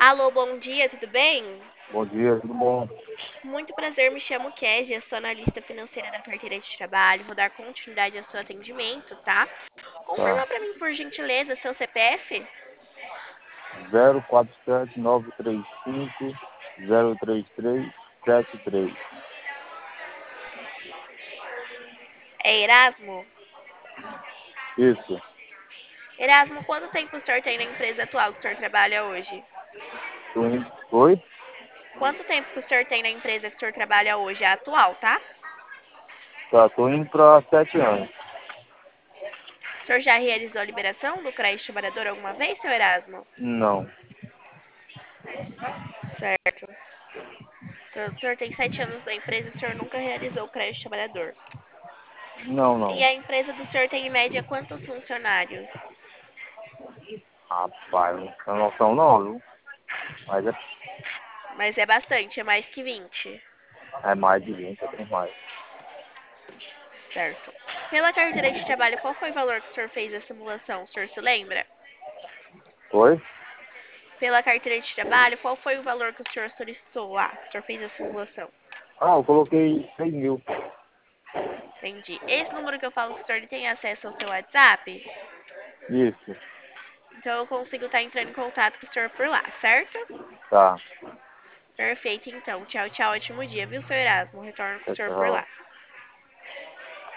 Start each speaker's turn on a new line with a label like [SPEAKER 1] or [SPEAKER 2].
[SPEAKER 1] Alô, bom dia, tudo bem?
[SPEAKER 2] Bom dia, tudo bom?
[SPEAKER 1] Muito prazer, me chamo Kézia, sou analista financeira da carteira de trabalho. Vou dar continuidade ao seu atendimento, tá?
[SPEAKER 2] Tá.
[SPEAKER 1] Confirma pra mim, por gentileza, seu CPF?
[SPEAKER 2] 047935 03373.
[SPEAKER 1] É Erasmo?
[SPEAKER 2] Isso.
[SPEAKER 1] Erasmo, quanto tempo o senhor tem na empresa atual que o senhor trabalha hoje?
[SPEAKER 2] Oi?
[SPEAKER 1] Quanto tempo que o senhor tem na empresa que o senhor trabalha hoje? É atual, tá?
[SPEAKER 2] Tá, tô indo pra 7 anos.
[SPEAKER 1] O senhor já realizou a liberação do crédito trabalhador alguma vez, seu Erasmo?
[SPEAKER 2] Não,
[SPEAKER 1] Certo. Então, o senhor tem 7 anos na empresa e o senhor nunca realizou o crédito trabalhador.
[SPEAKER 2] não,
[SPEAKER 1] E
[SPEAKER 2] não.
[SPEAKER 1] a empresa do senhor tem em média quantos funcionários?
[SPEAKER 2] Rapaz, não tenho noção não, viu? Mas
[SPEAKER 1] Mas é bastante, é mais que 20,
[SPEAKER 2] é mais de 20, é bem mais.
[SPEAKER 1] certo? Pela carteira de trabalho, qual foi o valor que o senhor fez a simulação? O senhor se lembra?
[SPEAKER 2] Oi?
[SPEAKER 1] Pela carteira de trabalho, qual foi o valor que o senhor solicitou lá? Que o senhor fez a simulação?
[SPEAKER 2] Ah, eu coloquei 6 mil.
[SPEAKER 1] Entendi. Esse número que eu falo que o senhor tem acesso ao seu WhatsApp?
[SPEAKER 2] Isso.
[SPEAKER 1] Então eu consigo estar entrando em contato com o senhor por lá, certo?
[SPEAKER 2] Tá.
[SPEAKER 1] Perfeito, então. Tchau, tchau. Ótimo dia, viu, seu Erasmo? Retorno com o
[SPEAKER 2] Tchau,
[SPEAKER 1] senhor por
[SPEAKER 2] tchau.
[SPEAKER 1] lá.